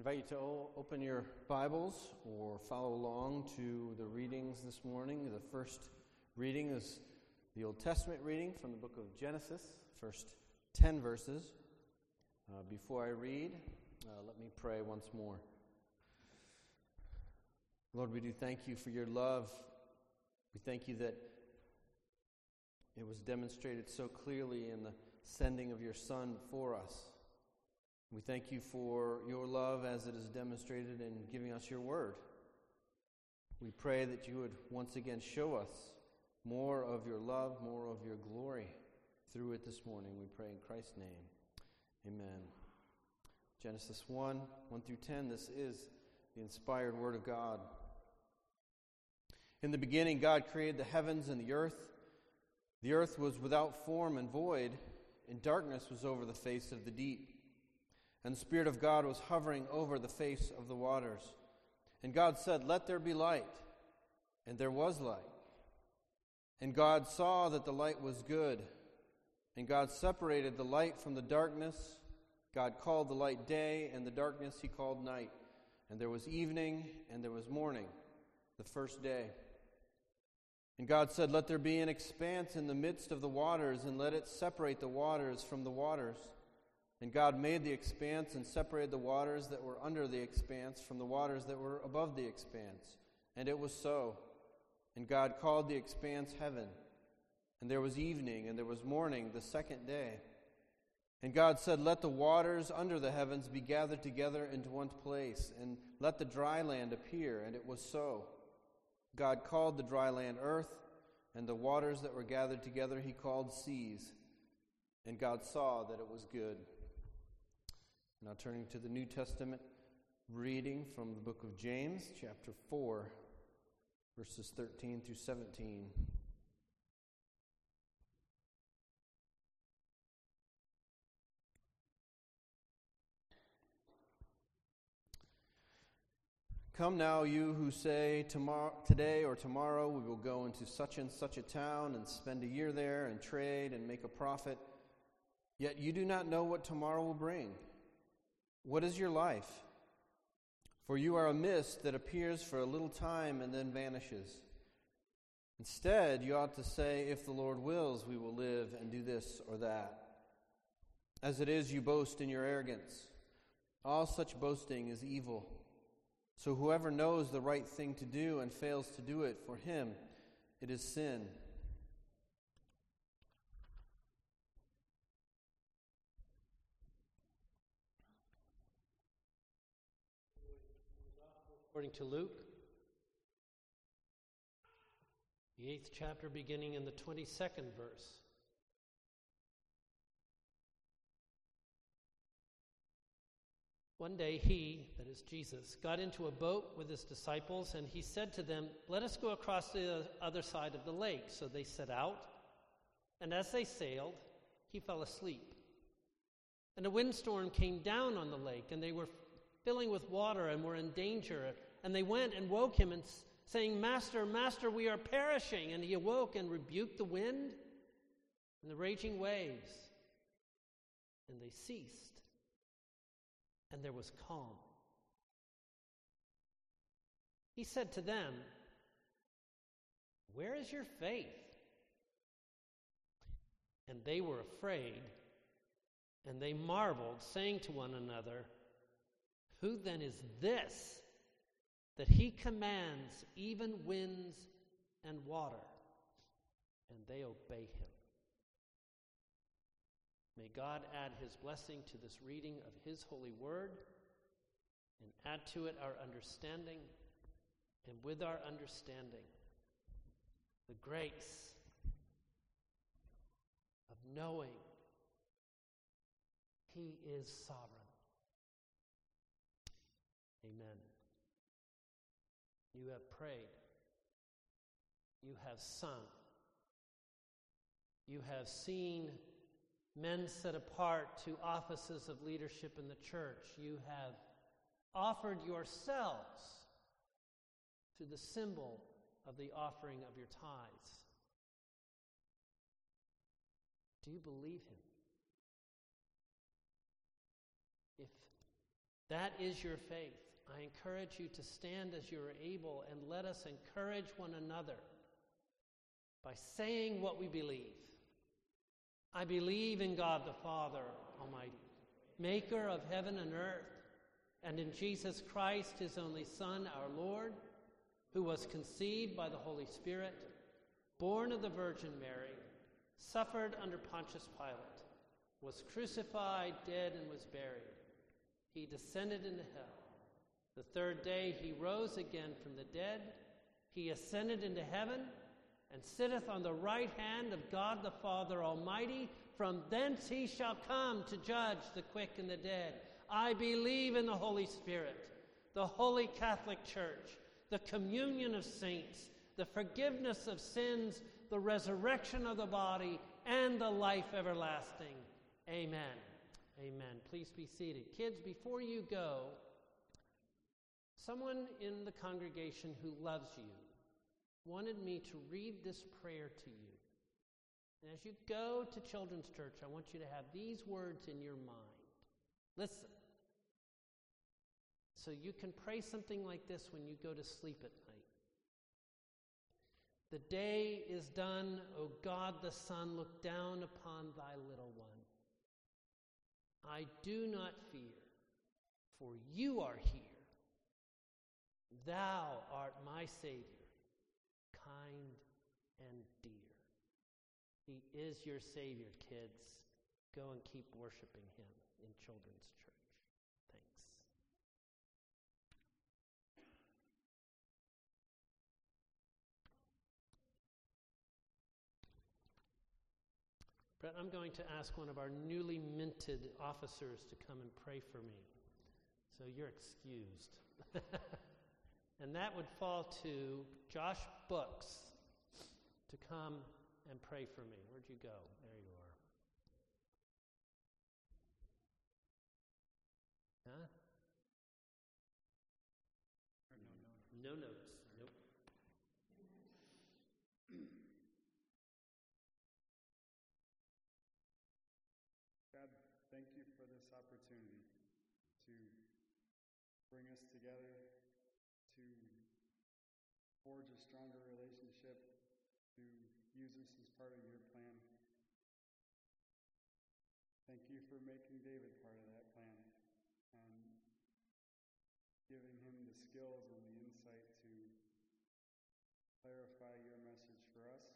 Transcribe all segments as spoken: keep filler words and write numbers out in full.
invite you to o- open your Bibles or follow along to the readings this morning. The first reading is the Old Testament reading from the book of Genesis, first ten verses. Uh, before I read, uh, let me pray once more. Lord, we do thank you for your love. We thank you that it was demonstrated so clearly in the sending of your Son for us. We thank you for your love as it is demonstrated in giving us your word. We pray that you would once again show us more of your love, more of your glory through it this morning. We pray in Christ's name. Amen. Genesis one, one through ten, this is the inspired word of God. In the beginning, God created the heavens and the earth. The earth was without form and void, and darkness was over the face of the deep. And the Spirit of God was hovering over the face of the waters. And God said, "Let there be light." And there was light. And God saw that the light was good. And God separated the light from the darkness. God called the light day, and the darkness he called night. And there was evening, and there was morning, the first day. And God said, "Let there be an expanse in the midst of the waters, and let it separate the waters from the waters." And God made the expanse and separated the waters that were under the expanse from the waters that were above the expanse. And it was so. And God called the expanse heaven. And there was evening, and there was morning, the second day. And God said, "Let the waters under the heavens be gathered together into one place, and let the dry land appear." And it was so. God called the dry land earth, and the waters that were gathered together he called seas. And God saw that it was good. Now turning to the New Testament reading from the book of James, chapter four, verses thirteen through seventeen. Come now, you who say, tomorrow, today or tomorrow we will go into such and such a town and spend a year there and trade and make a profit, yet you do not know what tomorrow will bring. What is your life? For you are a mist that appears for a little time and then vanishes. Instead, you ought to say, "If the Lord wills, we will live and do this or that." As it is, you boast in your arrogance. All such boasting is evil. So whoever knows the right thing to do and fails to do it, for him it is sin. According to Luke, the eighth chapter, beginning in the twenty-second verse. One day he, that is Jesus, got into a boat with his disciples, and he said to them, "Let us go across the other side of the lake." So they set out, and as they sailed, he fell asleep. And a windstorm came down on the lake, and they were filling with water and were in danger. And they went and woke him, and saying, "Master, Master, we are perishing." And he awoke and rebuked the wind and the raging waves, and they ceased, and there was calm. He said to them, "Where is your faith?" And they were afraid, and they marveled, saying to one another, "Who then is this, that he commands even winds and water, and they obey him?" May God add his blessing to this reading of his holy word, and add to it our understanding, and with our understanding, the grace of knowing he is sovereign. Amen. You have prayed. You have sung. You have seen men set apart to offices of leadership in the church. You have offered yourselves to the symbol of the offering of your tithes. Do you believe him? If That is your faith. I encourage you to stand as you are able, and let us encourage one another by saying what we believe. I believe in God the Father Almighty, maker of heaven and earth, and in Jesus Christ, his only Son, our Lord, who was conceived by the Holy Spirit, born of the Virgin Mary, suffered under Pontius Pilate, was crucified, dead, and was buried. He descended into hell. The third day he rose again from the dead. He ascended into heaven and sitteth on the right hand of God the Father Almighty. From thence he shall come to judge the quick and the dead. I believe in the Holy Spirit, the Holy Catholic Church, the communion of saints, the forgiveness of sins, the resurrection of the body, and the life everlasting. Amen. Amen. Please be seated. Kids, before you go, someone in the congregation who loves you wanted me to read this prayer to you. And as you go to Children's Church, I want you to have these words in your mind. Listen. So you can pray something like this when you go to sleep at night. The day is done, O God the Son, look down upon thy little one. I do not fear, for you are here. Thou art my Savior, kind and dear. He is your Savior, kids. Go and keep worshiping him in Children's Church. Thanks. Brett, I'm going to ask one of our newly minted officers to come and pray for me. So you're excused. And that would fall to Josh Books to come and pray for me. Where'd you go? There you are. Huh? No notes. No notes. Nope. God, thank you for this opportunity to bring us together, to forge a stronger relationship, to use us as part of your plan. Thank you for making David part of that plan and giving him the skills and the insight to clarify your message for us.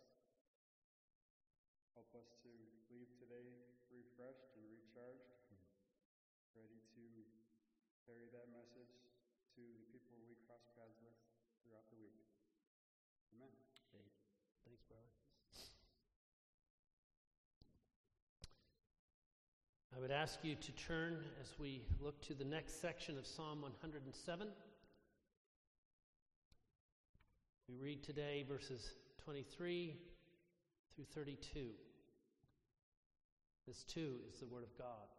Help us to leave today refreshed and recharged, ready to carry that message to the people we cross paths with throughout the week. Amen. Hey, thanks, brother. I would ask you to turn as we look to the next section of Psalm one hundred seven. We read today verses twenty-three through thirty-two. This too is the word of God.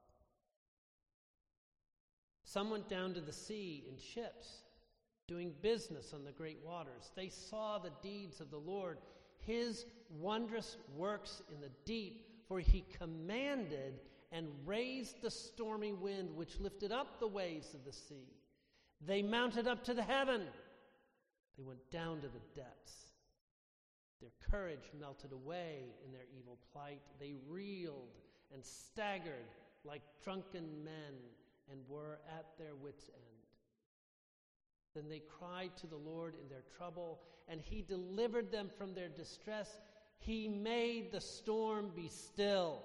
Some went down to the sea in ships, doing business on the great waters. They saw the deeds of the Lord, his wondrous works in the deep, for he commanded and raised the stormy wind, which lifted up the waves of the sea. They mounted up to the heaven. They went down to the depths. Their courage melted away in their evil plight. They reeled and staggered like drunken men and were at their wits' end. Then they cried to the Lord in their trouble, and he delivered them from their distress. He made the storm be still,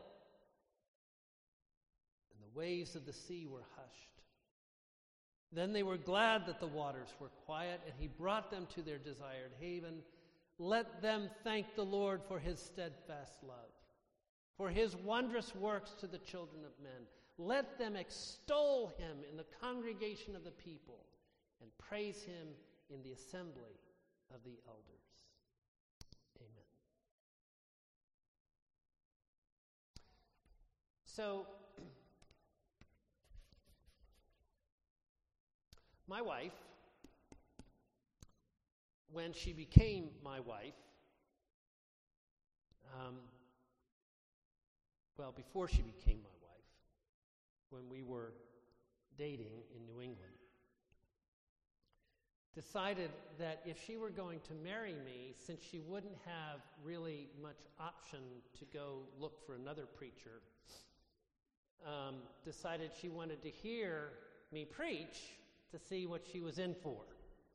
and the waves of the sea were hushed. Then they were glad that the waters were quiet, and he brought them to their desired haven. Let them thank the Lord for his steadfast love, for his wondrous works to the children of men. Let them extol him in the congregation of the people and praise him in the assembly of the elders. Amen. So, my wife, when she became my wife, um, well, before she became my wife, when we were dating in New England, decided that if she were going to marry me, since she wouldn't have really much option to go look for another preacher, um, decided she wanted to hear me preach to see what she was in for.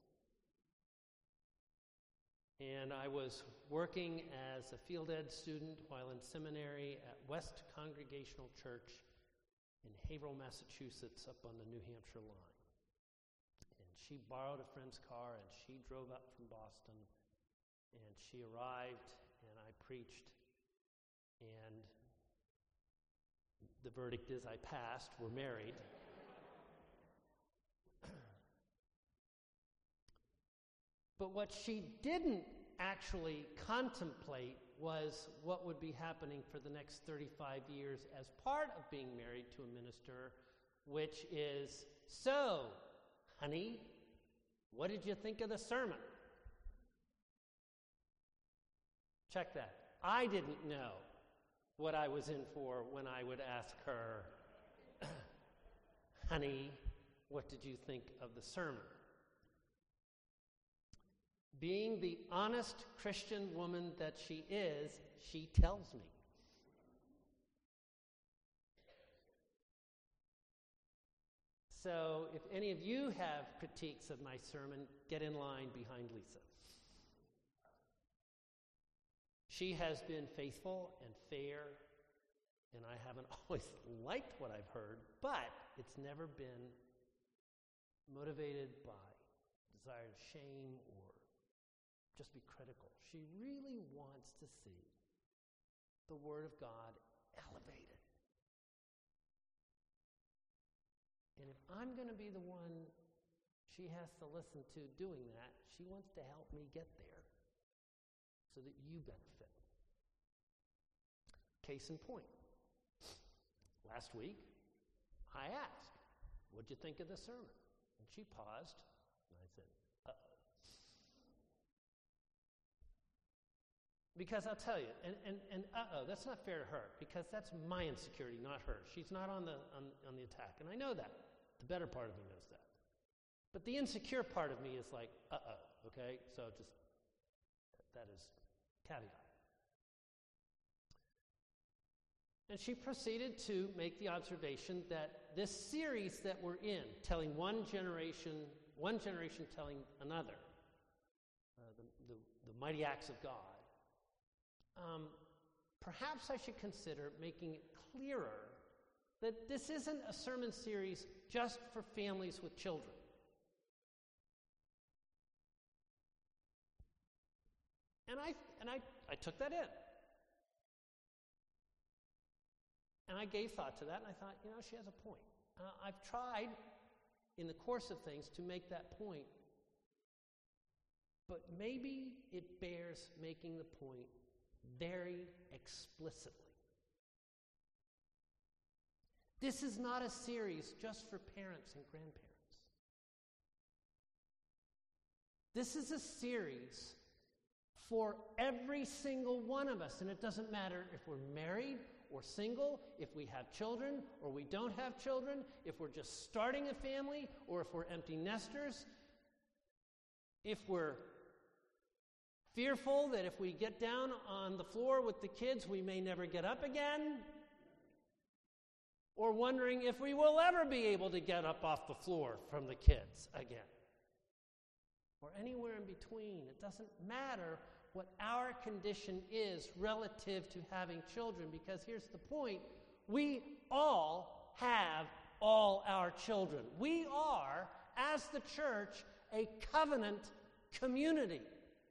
And I was working as a field ed student while in seminary at West Congregational Church in Haverhill, Massachusetts, up on the New Hampshire line. And she borrowed a friend's car, and she drove up from Boston, and she arrived, and I preached, and the verdict is I passed. We're married. But what she didn't actually contemplate was what would be happening for the next thirty-five years as part of being married to a minister, which is, so, honey, what did you think of the sermon? Check that. I didn't know what I was in for when I would ask her, honey, what did you think of the sermon? Being the honest Christian woman that she is, she tells me. So if any of you have critiques of my sermon, get in line behind Lisa. She has been faithful and fair, and I haven't always liked what I've heard, but it's never been motivated by desire to shame or just be critical. She really wants to see the Word of God elevated. And if I'm going to be the one she has to listen to doing that, she wants to help me get there so that you benefit. Case in point. Last week, I asked, what'd you think of the sermon? And she paused, and I said, uh-oh. Because I'll tell you, and, and, and uh-oh, that's not fair to her, because that's my insecurity, not her. She's not on the, on, on the attack, and I know that. The better part of me knows that. But the insecure part of me is like, uh-oh, okay? So just, that is caveat. And she proceeded to make the observation that this series that we're in, telling one generation, one generation telling another, uh, the, the, the mighty acts of God, um, perhaps I should consider making it clearer that this isn't a sermon series just for families with children. And I and I, I took that in. And I gave thought to that, and I thought, you know, she has a point. Uh, I've tried, in the course of things, to make that point, but maybe it bears making the point very explicitly. This is not a series just for parents and grandparents. This is a series for every single one of us, and it doesn't matter if we're married or single, if we have children or we don't have children, if we're just starting a family or if we're empty nesters, if we're fearful that if we get down on the floor with the kids, we may never get up again, or wondering if we will ever be able to get up off the floor from the kids again, or anywhere in between. It doesn't matter what our condition is relative to having children, because here's the point: we all have all our children. We are, as the church, a covenant community.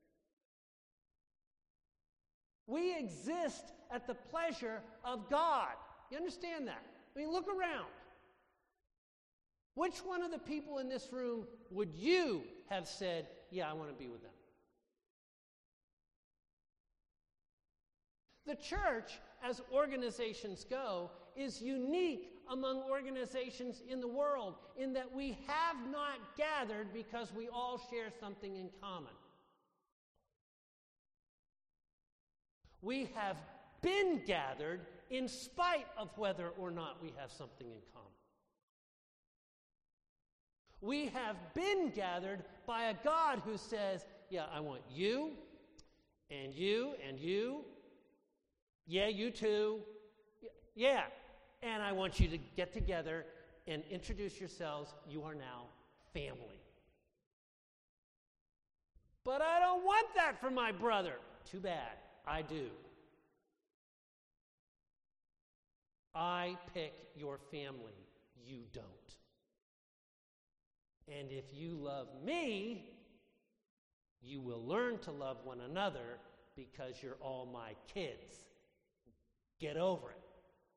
We exist at the pleasure of God. You understand that? I mean, look around. Which one of the people in this room would you have said, yeah, I want to be with them? The church, as organizations go, is unique among organizations in the world in that we have not gathered because we all share something in common. We have been gathered in spite of whether or not we have something in common. We have been gathered by a God who says, yeah, I want you, and you, and you. Yeah, you too. Yeah, and I want you to get together and introduce yourselves. You are now family. But I don't want that for my brother. Too bad. I do. I pick your family. You don't. And if you love me, you will learn to love one another because you're all my kids. Get over it.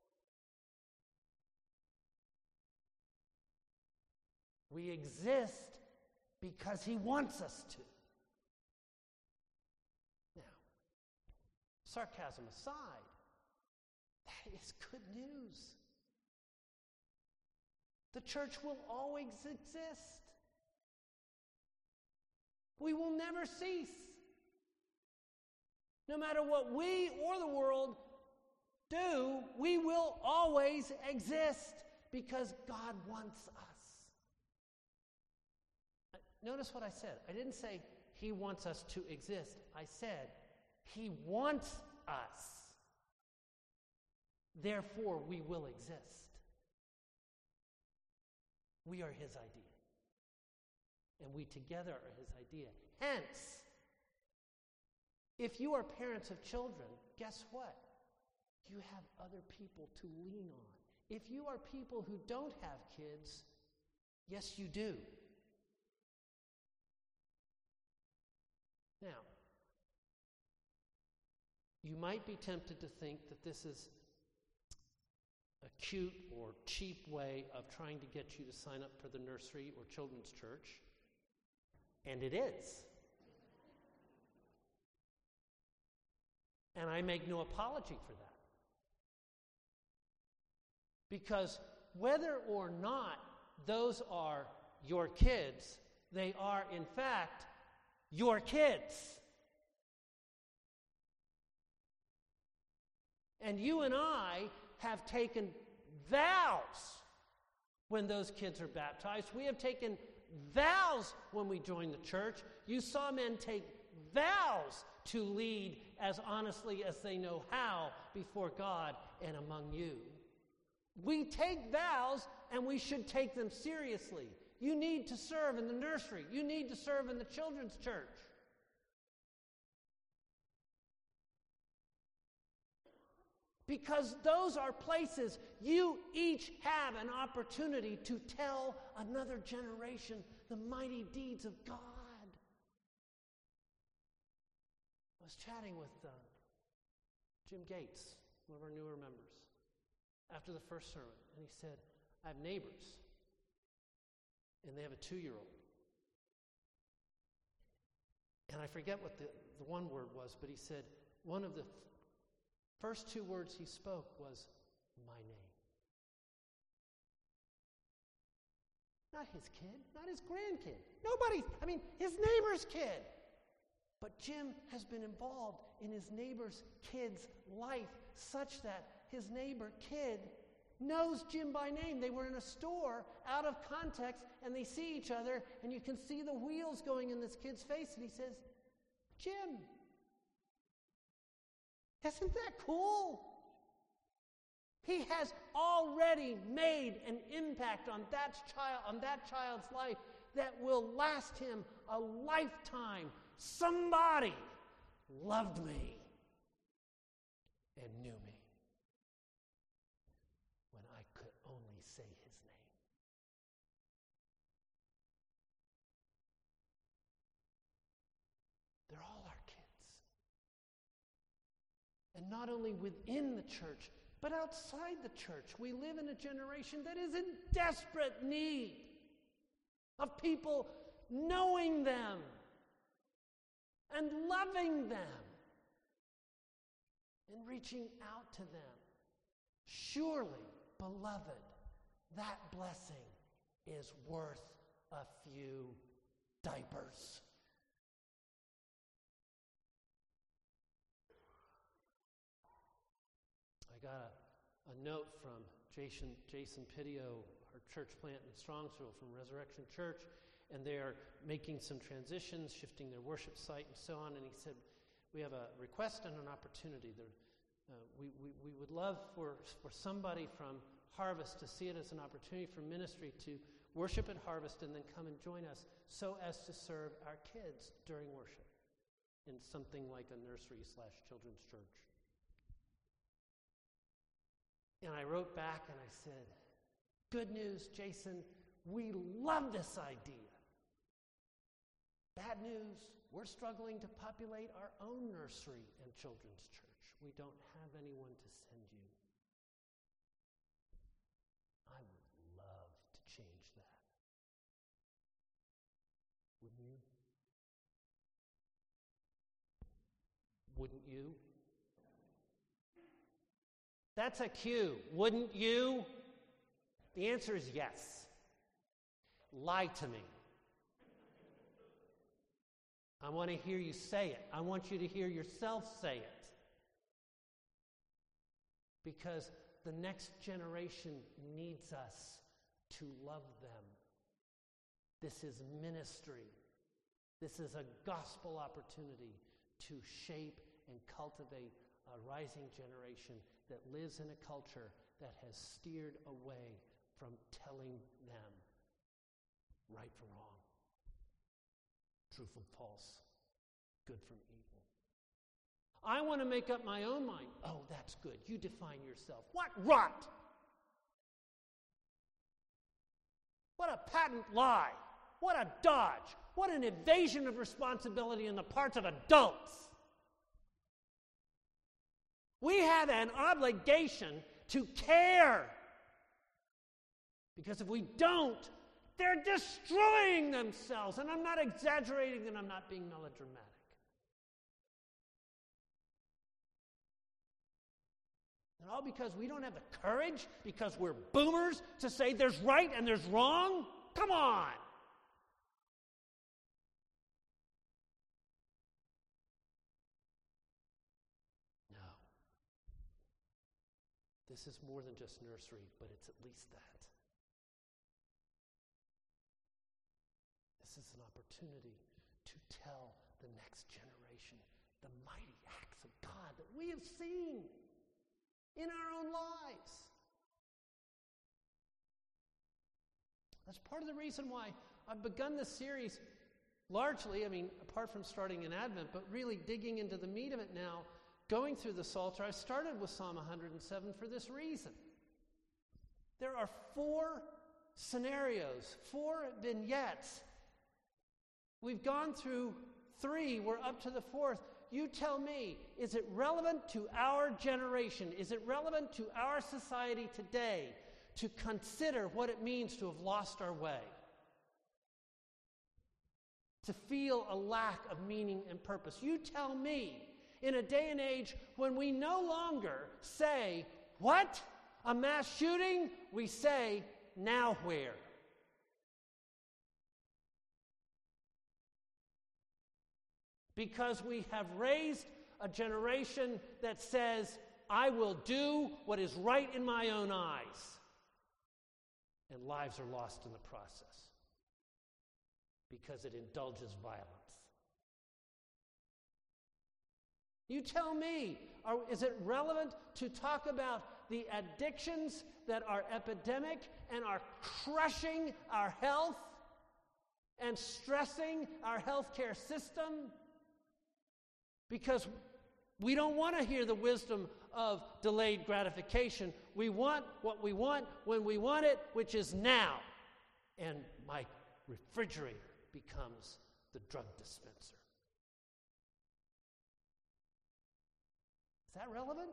We exist because he wants us to. Now, sarcasm aside, that is good news. The church will always exist. We will never cease. No matter what we or the world do, we will always exist because God wants us. Notice what I said. I didn't say he wants us to exist. I said he wants us. Therefore, we will exist. We are his idea. And we together are his idea. Hence, if you are parents of children, guess what? You have other people to lean on. If you are people who don't have kids, yes, you do. Now, you might be tempted to think that this is a cute or cheap way of trying to get you to sign up for the nursery or children's church, and it is. And I make no apology for that. Because whether or not those are your kids, they are, in fact, your kids. And you and I have taken vows when those kids are baptized. We have taken vows when we join the church. You saw men take vows to lead as honestly as they know how before God and among you. We take vows, and we should take them seriously. You need to serve in the nursery. You need to serve in the children's church. Because those are places you each have an opportunity to tell another generation the mighty deeds of God. I was chatting with uh, Jim Gates, one of our newer members, after the first sermon, and he said, I have neighbors, and they have a two-year-old. And I forget what the, the one word was, but he said one of the th- first two words he spoke was, my name. Not his kid, not his grandkid. Nobody, I mean, his neighbor's kid. But Jim has been involved in his neighbor's kid's life such that his neighbor kid knows Jim by name. They were in a store out of context, and they see each other, and you can see the wheels going in this kid's face, and he says, Jim, isn't that cool? He has already made an impact on that child, on that child's life that will last him a lifetime. Somebody loved me and knew me when I could only say his name. They're all our kids. And not only within the church, but outside the church. We live in a generation that is in desperate need of people knowing them and loving them and reaching out to them. Surely, beloved, that blessing is worth a few diapers. I got a note from Jason, Jason Pidio, our church plant in Strongsville from Resurrection Church, and they are making some transitions, shifting their worship site and so on. And he said, we have a request and an opportunity. There, uh, we, we, we would love for, for somebody from Harvest to see it as an opportunity for ministry to worship at Harvest and then come and join us so as to serve our kids during worship in something like a nursery slash children's church. And I wrote back and I said, good news, Jason, we love this idea. Bad news, we're struggling to populate our own nursery and children's church. We don't have anyone to send you. I would love to change that. Wouldn't you? Wouldn't you? That's a cue. Wouldn't you? The answer is yes. Lie to me. I want to hear you say it. I want you to hear yourself say it. Because the next generation needs us to love them. This is ministry. This is a gospel opportunity to shape and cultivate a rising generation that lives in a culture that has steered away from telling them right from wrong, true from false, good from evil. I want to make up my own mind. Oh, that's good. You define yourself. What rot! What a patent lie. What a dodge. What an evasion of responsibility on the parts of adults. We have an obligation to care. Because if we don't, they're destroying themselves. And I'm not exaggerating and I'm not being melodramatic. And all because we don't have the courage, because we're boomers, to say there's right and there's wrong? Come on! No. This is more than just nursery, but it's at least that. This is an opportunity to tell the next generation the mighty acts of God that we have seen in our own lives. That's part of the reason why I've begun this series largely, I mean, apart from starting in Advent, but really digging into the meat of it now, going through the Psalter. I started with Psalm one hundred seven for this reason. There are four scenarios, four vignettes. We've gone through three, we're up to the fourth. You tell me, is it relevant to our generation? Is it relevant to our society today to consider what it means to have lost our way? To feel a lack of meaning and purpose? You tell me, in a day and age when we no longer say, what? A mass shooting? We say, now where? Because we have raised a generation that says, I will do what is right in my own eyes. And lives are lost in the process. Because it indulges violence. You tell me, are, is it relevant to talk about the addictions that are epidemic and are crushing our health and stressing our healthcare system? Because we don't want to hear the wisdom of delayed gratification. We want what we want when we want it, which is now. And my refrigerator becomes the drug dispenser. Is that relevant?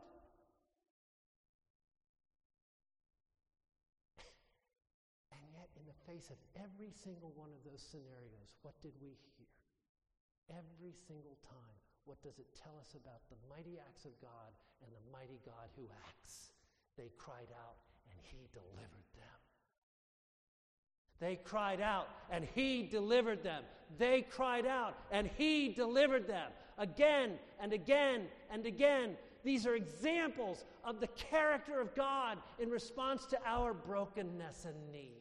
And yet, in the face of every single one of those scenarios, what did we hear? Every single time. What does it tell us about the mighty acts of God and the mighty God who acts? They cried out, and He delivered them. They cried out, and He delivered them. They cried out, and He delivered them. Again and again and again. These are examples of the character of God in response to our brokenness and need.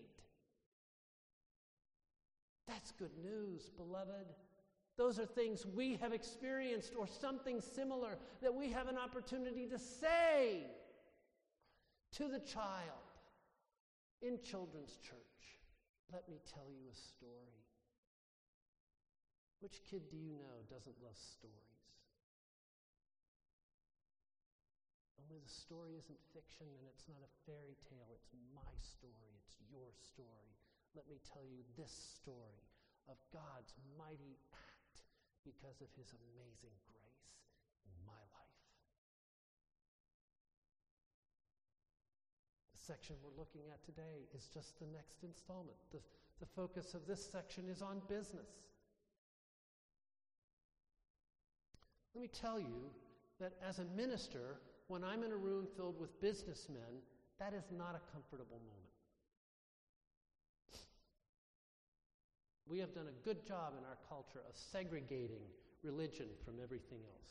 That's good news, beloved. Those are things we have experienced or something similar that we have an opportunity to say to the child in children's church. Let me tell you a story. Which kid do you know doesn't love stories? Only the story isn't fiction and it's not a fairy tale. It's my story. It's your story. Let me tell you this story of God's mighty act because of his amazing grace in my life. The section we're looking at today is just the next installment. The, the focus of this section is on business. Let me tell you that as a minister, when I'm in a room filled with businessmen, that is not a comfortable moment. We have done a good job in our culture of segregating religion from everything else.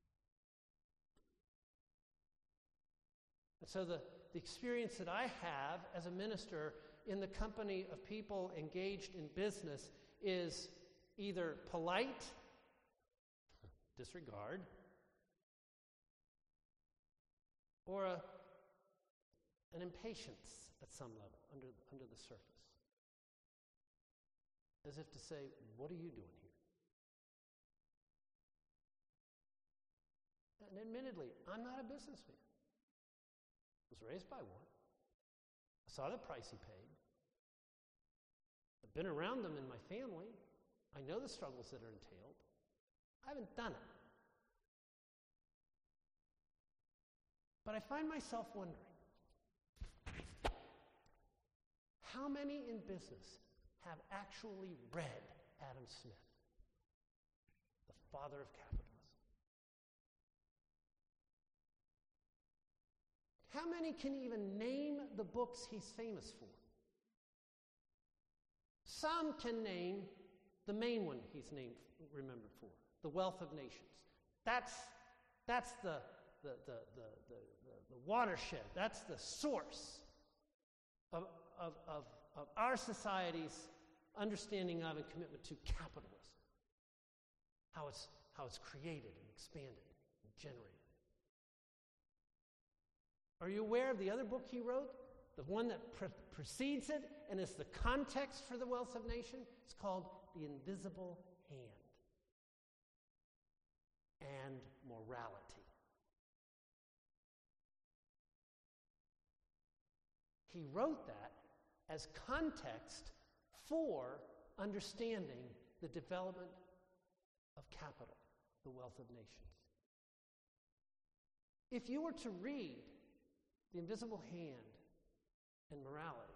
And so the, the experience that I have as a minister in the company of people engaged in business is either polite, disregard, or a, an impatience at some level under, under the surface. As if to say, what are you doing here? And admittedly, I'm not a businessman. I was raised by one. I saw the price he paid. I've been around them in my family. I know the struggles that are entailed. I haven't done it. But I find myself wondering, how many in business have actually read Adam Smith, the father of capitalism? How many can even name the books he's famous for? Some can name the main one he's named, remembered for, The Wealth of Nations. That's, that's the, the, the, the, the, the, the watershed. That's the source of, of, of, of our society's understanding of and commitment to capitalism. How it's, how it's created and expanded and generated. Are you aware of the other book he wrote? The one that pre- precedes it and is the context for The Wealth of Nations? It's called The Invisible Hand and Morality. He wrote that as context for understanding the development of capital, the wealth of nations. If you were to read The Invisible Hand and Morality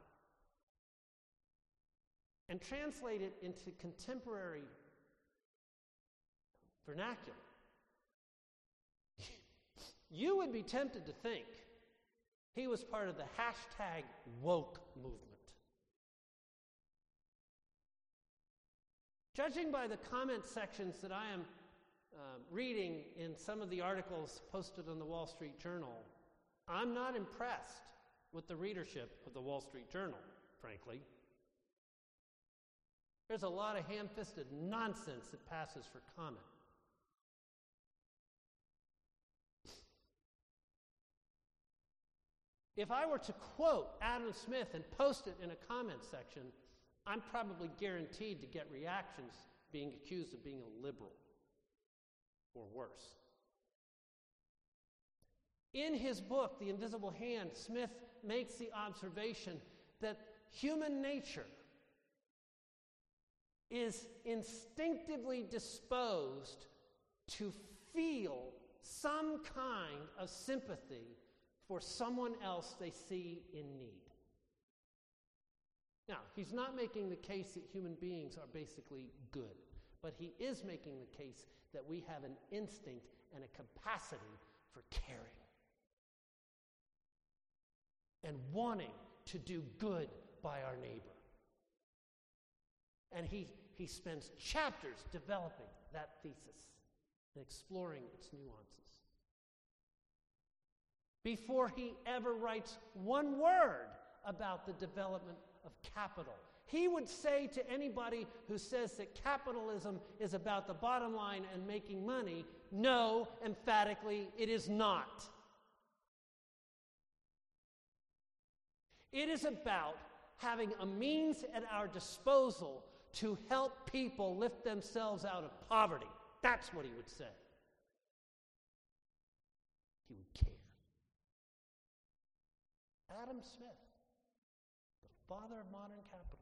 and translate it into contemporary vernacular, you would be tempted to think he was part of the hashtag woke movement. Judging by the comment sections that I am uh, reading in some of the articles posted on the Wall Street Journal, I'm not impressed with the readership of the Wall Street Journal, frankly. There's a lot of ham-fisted nonsense that passes for comment. If I were to quote Adam Smith and post it in a comment section, I'm probably guaranteed to get reactions being accused of being a liberal or worse. In his book, The Invisible Hand, Smith makes the observation that human nature is instinctively disposed to feel some kind of sympathy for someone else they see in need. Now, he's not making the case that human beings are basically good, but he is making the case that we have an instinct and a capacity for caring and wanting to do good by our neighbor. And he, he spends chapters developing that thesis and exploring its nuances. before he ever writes one word about the development of capital. He would say to anybody who says that capitalism is about the bottom line and making money, no, emphatically, it is not. It is about having a means at our disposal to help people lift themselves out of poverty. That's what he would say. He would care. Adam Smith, the father of modern capitalism.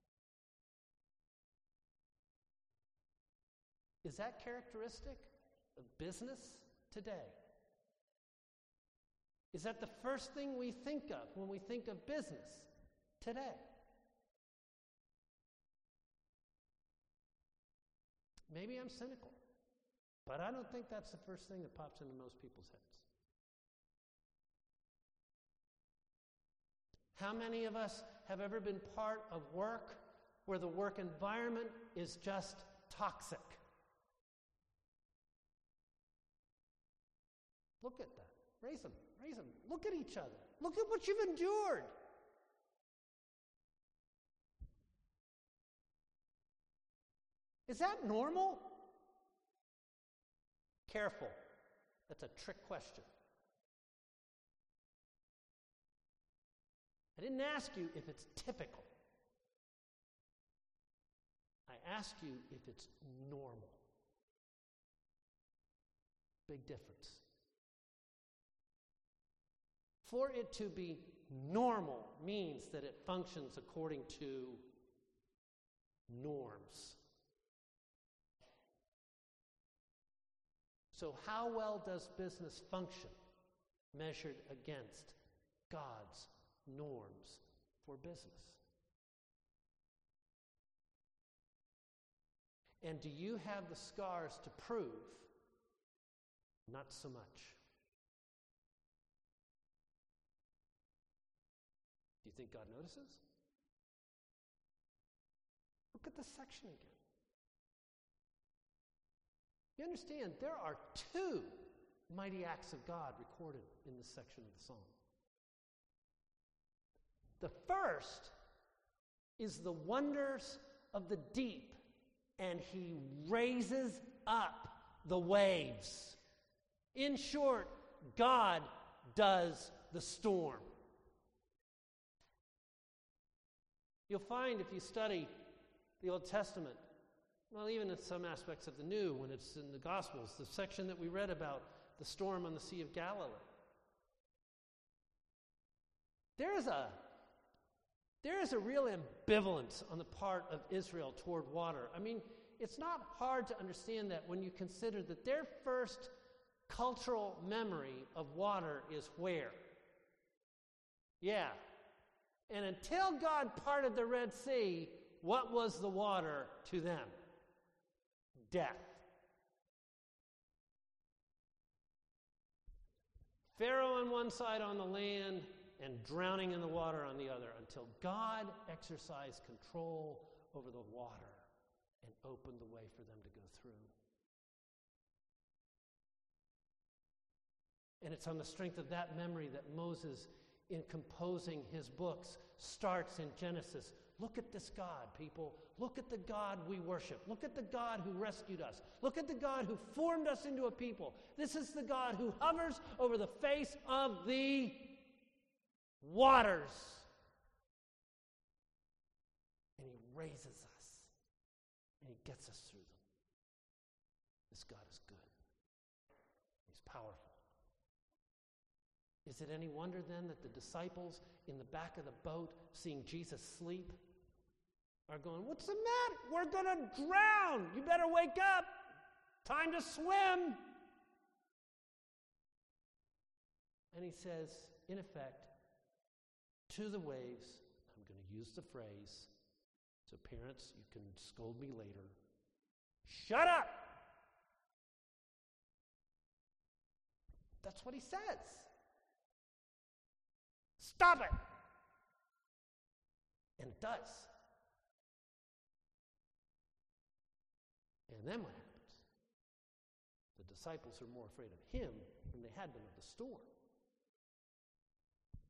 Is that characteristic of business today? Is that the first thing we think of when we think of business today? Maybe I'm cynical, but I don't think that's the first thing that pops into most people's heads. How many of us have ever been part of work where the work environment is just toxic? Look at that. Raise them. Raise them. Look at each other. Look at what you've endured. Is that normal? Careful. That's a trick question. I didn't ask you if it's typical. I asked you if it's normal. Big difference. For it to be normal means that it functions according to norms. So how well does business function measured against God's norms for business? And do you have the scars to prove? Not so much. Do you think God notices? Look at this section again. You understand, there are two mighty acts of God recorded in this section of the psalm. The first is the wonders of the deep, and he raises up the waves. In short, God does the storm. You'll find if you study the Old Testament, well, even in some aspects of the New, when it's in the Gospels, the section that we read about the storm on the Sea of Galilee, there is a there is a real ambivalence on the part of Israel toward water. I mean, it's not hard to understand that when you consider that their first cultural memory of water is where? Yeah. And until God parted the Red Sea, what was the water to them? Death. Pharaoh on one side on the land and drowning in the water on the other, until God exercised control over the water and opened the way for them to go through. And it's on the strength of that memory that Moses, in composing his books, starts in Genesis. Look at this God, people. Look at the God we worship. Look at the God who rescued us. Look at the God who formed us into a people. This is the God who hovers over the face of the waters. And he raises us. And he gets us through them. This God is good. He's powerful. Is it any wonder then that the disciples in the back of the boat, seeing Jesus sleep, are going, "What's the matter? We're going to drown. You better wake up. Time to swim." And he says, in effect, to the waves, I'm going to use the phrase, so parents, you can scold me later, "Shut up!" That's what he says. Stop it! And it does. And then what happens? The disciples are more afraid of him than they had been of the storm.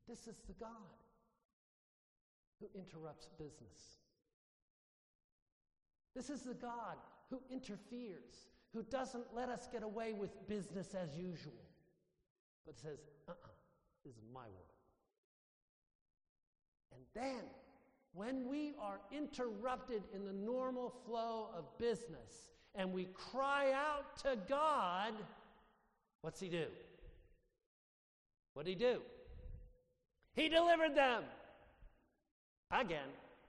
This is the God who interrupts business. This is the God who interferes, who doesn't let us get away with business as usual, but says, uh-uh, this is my world. And then, when we are interrupted in the normal flow of business and we cry out to God, what's he do? What'd he do? He delivered them. Again.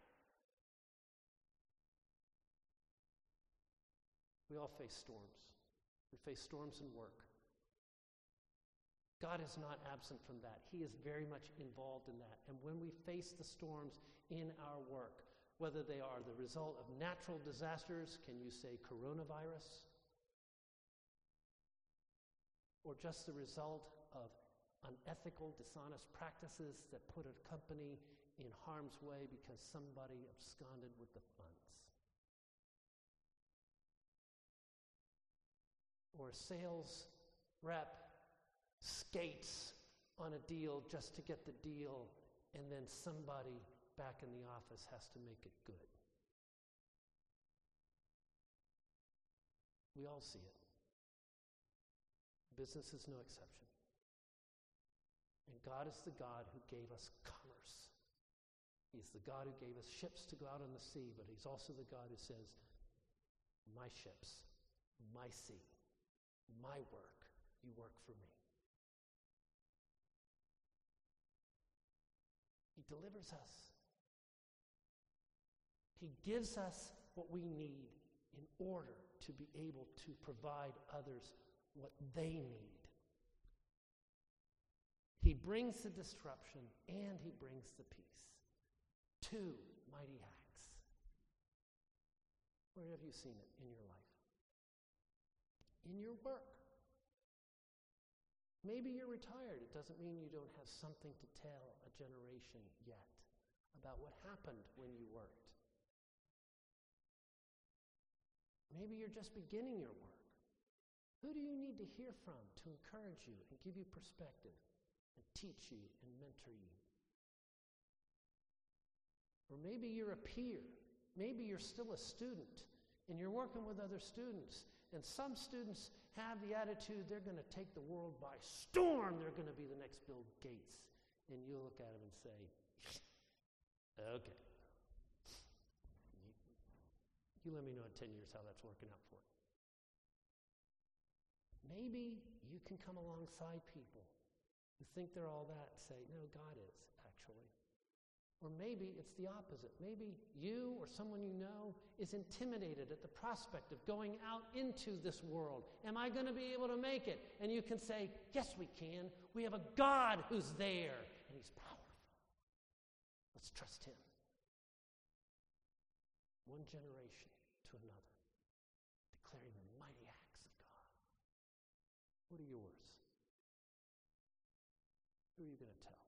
We all face storms. We face storms in work. God is not absent from that. He is very much involved in that. And when we face the storms in our work, whether they are the result of natural disasters, can you say coronavirus? Or just the result of unethical, dishonest practices that put a company in harm's way because somebody absconded with the funds. Or a sales rep skates on a deal just to get the deal, and then somebody back in the office has to make it good. We all see it. Business is no exception. And God is the God who gave us commerce. He's the God who gave us ships to go out on the sea, but he's also the God who says, my ships, my sea, my work, you work for me. He delivers us. He gives us what we need in order to be able to provide others what they need. He brings the disruption and he brings the peace. Two mighty acts. Where have you seen it in your life? In your work. Maybe you're retired. It doesn't mean you don't have something to tell a generation yet about what happened when you worked. Maybe you're just beginning your work. Who do you need to hear from to encourage you and give you perspective and teach you and mentor you? Or maybe you're a peer. Maybe you're still a student and you're working with other students. And some students have the attitude they're going to take the world by storm. They're going to be the next Bill Gates. And you look at them and say, okay. You, you let me know in ten years how that's working out for you. Maybe you can come alongside people who think they're all that and say, no, God is, actually. Or maybe it's the opposite. Maybe you or someone you know is intimidated at the prospect of going out into this world. Am I going to be able to make it? And you can say, yes, we can. We have a God who's there, and he's powerful. Let's trust him. One generation to another, declaring the mighty acts of God. What are yours? Who are you going to tell?